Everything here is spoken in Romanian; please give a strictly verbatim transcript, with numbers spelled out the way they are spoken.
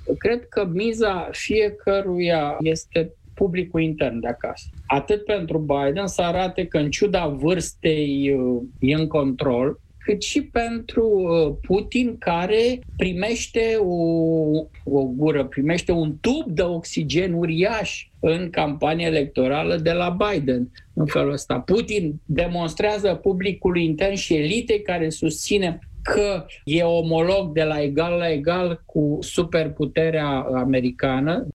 Cred că miza fiecăruia este publicul intern de acasă. Atât pentru Biden să arate că în ciuda vârstei e în control, cât și pentru Putin, care primește o, o gură, primește un tub de oxigen uriaș în campania electorală de la Biden. În felul ăsta, Putin demonstrează publicului intern și elitei care susține că e omolog de la egal la egal cu superputerea americană.